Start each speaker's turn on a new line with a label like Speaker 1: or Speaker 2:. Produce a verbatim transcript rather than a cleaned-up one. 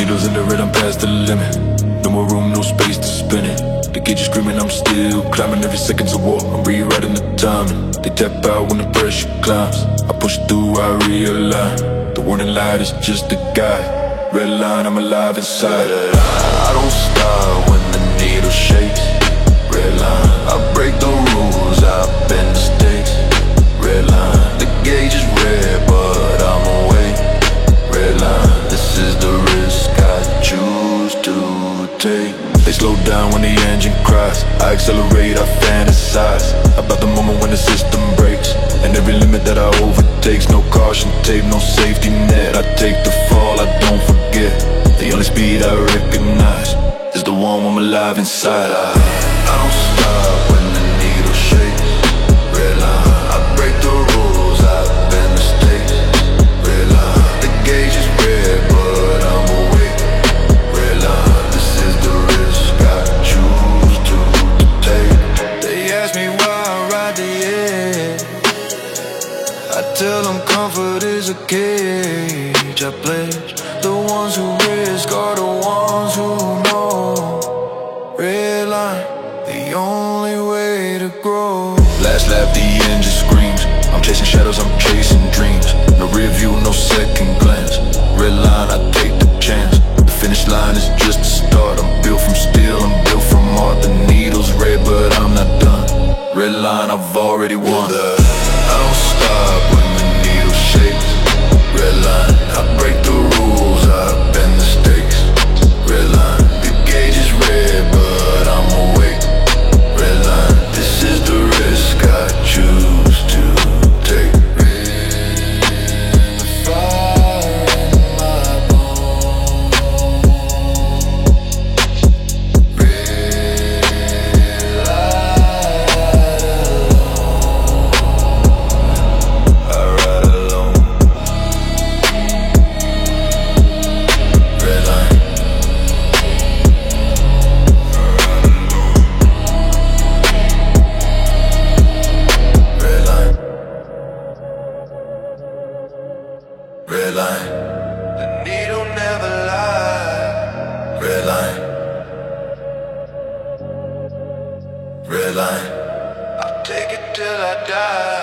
Speaker 1: Needles in the red, I'm past the limit. No more room, no space to spin it. The gauge is screaming, I'm still climbing. Every second's a war, I'm rewriting the timing. They tap out when the pressure climbs. I push through, I realign. The warning light is just a guide. Red line, I'm alive inside. I don't stop when the needle shakes. Red line, I break the rules, I bend the stakes. Red line, the gauge is red, but I'm awake. Red line, this is the risk I choose to take. They slow down when the engine cries. I accelerate, I fantasize about the moment when the system breaks, and every limit that I overtakes. No caution tape, no safety net. I take the fall, I don't forget. The only speed I recognize is the one when I'm alive inside. I, I don't stop when the needle shakes. Red line, I break the rules, I bend the stakes. Red line, the gauge is red, but I'm awake. Red line, this is the risk I choose to take. They ask me why I ride the edge. I tell them comfort is a cage. I pledge the ones who risk are the ones who know. Red line, the only way to grow. Last lap, the engine screams. I'm chasing shadows, I'm chasing dreams. No rear view, no second glance. Red line, I take the chance. The finish line is just the start. I'm built from steel, I'm built from art. The needle's red, but I'm not done. Red line, I've already won. I don't stop when the needle shakes. Red line, I break the rules, I bend the stakes. Red line, the gauge is red, but I'm awake. Red line, this is the risk I choose to take. The fire in my bones. Red light alone. I ride alone. Red line. Red line. Red line. The needle never lies. Red line. Red line. I'll take it till I die.